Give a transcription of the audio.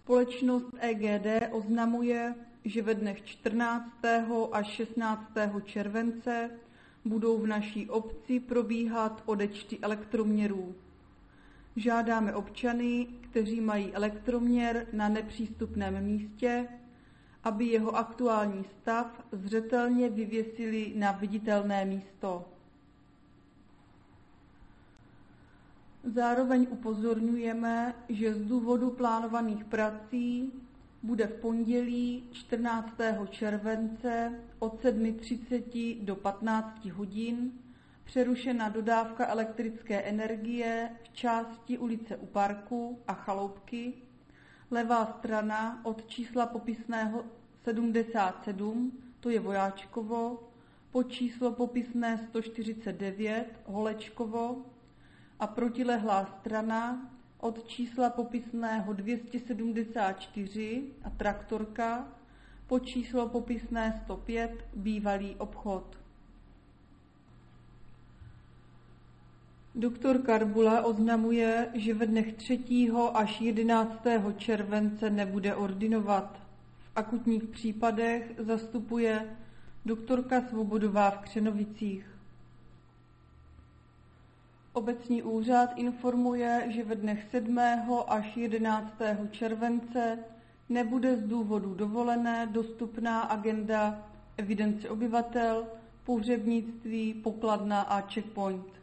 Společnost EGD oznamuje, že ve dnech 14. až 16. července budou v naší obci probíhat odečty elektroměrů. Žádáme občany, kteří mají elektroměr na nepřístupném místě, aby jeho aktuální stav zřetelně vyvěsili na viditelné místo. Zároveň upozorňujeme, že z důvodu plánovaných prací bude v pondělí 14. července od 7:30 do 15 hodin přerušena dodávka elektrické energie v části ulice U Parku a Chaloupky, levá strana od čísla popisného 77, to je Vojáčkovo, po číslo popisné 149, Holečkovo, a protilehlá strana od čísla popisného 274 a Traktorka po číslo popisné 105, Bývalý obchod. Doktor Karbula oznamuje, že ve dnech 3. až 11. července nebude ordinovat. V akutních případech zastupuje doktorka Svobodová v Křenovicích. Obecní úřad informuje, že ve dnech 7. až 11. července nebude z důvodu dovolené dostupná agenda evidence obyvatel, pohřebnictví, pokladna a checkpoint.